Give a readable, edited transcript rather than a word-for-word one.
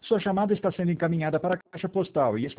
Sua chamada está sendo encaminhada para a caixa postal e